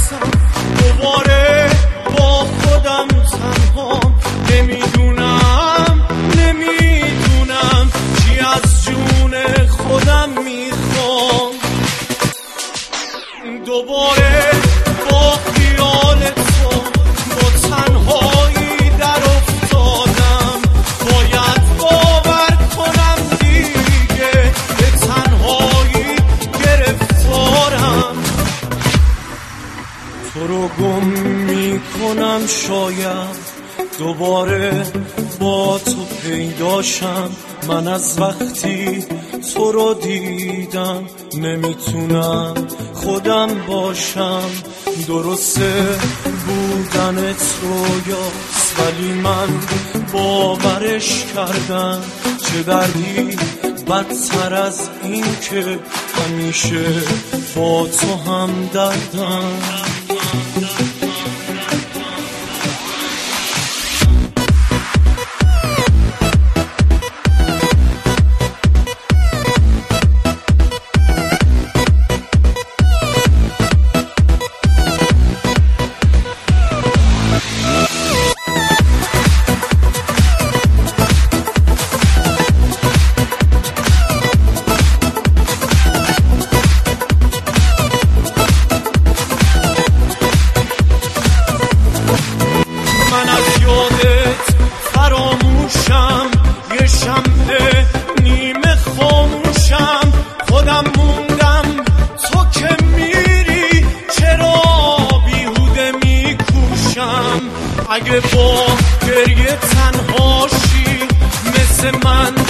هستم دوباره با خودم تنها. نمیدونم چی از جون خودم میخوام. دوباره با خیال تو با تنهایی در افتادم. باید باور کنم دیگه به تنهایی گرفتارم. تو رو گم میکنم شاید دوباره با تو پیداشم. من از وقتی تو رو دیدم نمیتونم خودم باشم. درسته بودنت رویاست ولی من باورش کردم. چه دردی بدتر از این که همیشه با تو هم دردم. فراموشم یه شمع نیمه خاموشم. خودم موندم تو که میری چرا بیهوده میکوشم. اگه با گریه تنهاشی مثل من